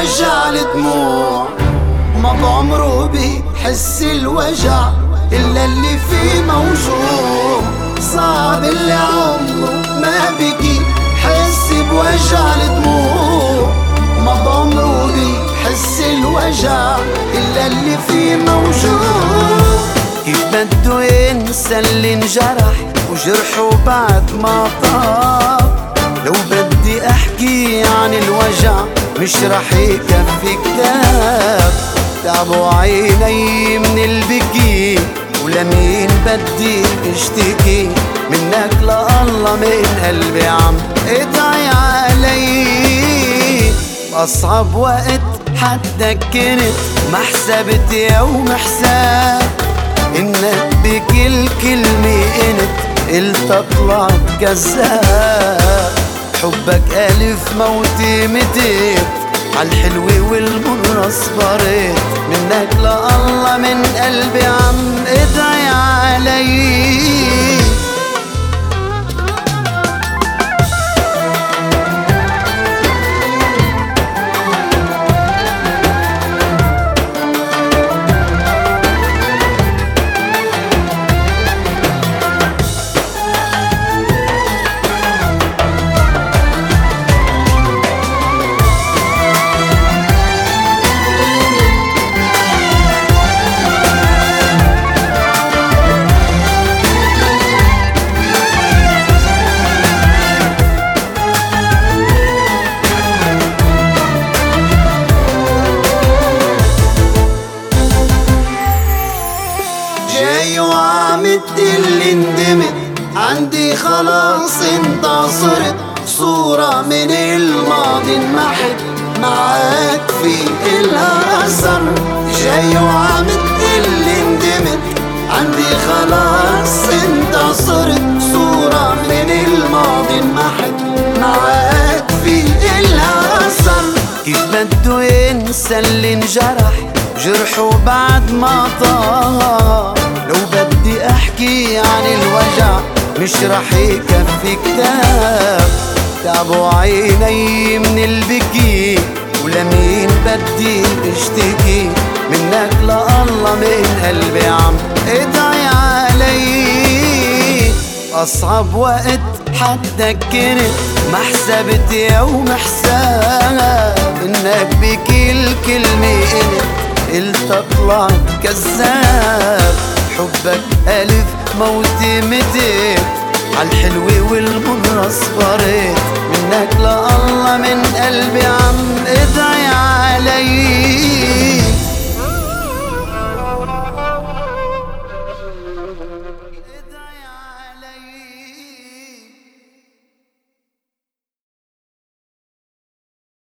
الوجع الدموع، ما بعمره بيحس الوجع إلا اللي فيه موجوع. صعب اللي عمره ما بيجي حس بوجع الدموع، ما بعمره بيحس الوجع إلا اللي فيه موجوع. كيف بده ينسى اللي انجرح وجرحه بعد ما طاب؟ لو بدي احكي عن الوجع مش رح يكفي كتاب. تعبوا عيني من البكي ولمين بدي اشتكي؟ منك لله من قلبي عم ادعي علي. بأصعب وقت حدك كنت ما حسبت يوم حساب انك بكل كلمة قلت طلعت كذاب. حبك ألف موتي متيت عالحلوة والمرة صبرت. منك لله من قلبي عم ادعي علي. جاي وعم تقلي ندمت عندي خلاص انتصرت. صورة من الماضي انمحت معاك في إلها أثر. جاي وعم تقلي ندمت عندي خلاص انتصرت. صورة من الماضي انمحت معاك في إلها أثر. كيف بده ينسى اللي انجرح جرحه بعد ما طار؟ لو بدي احكي عن الوجع مش رح يكفي كتاب. تعبوا عيني من البكي ولمين بدي اشتكي؟ منك لله من قلبي عم ادعي علي. أصعب وقت حدك كنت ما حسبت يوم حساب انك بكل كلمة قلت طلعت كذاب. حبك ألف موتي متيت عالحلوة والمرة صبرت. منك لله من قلبي عم ادعي علي.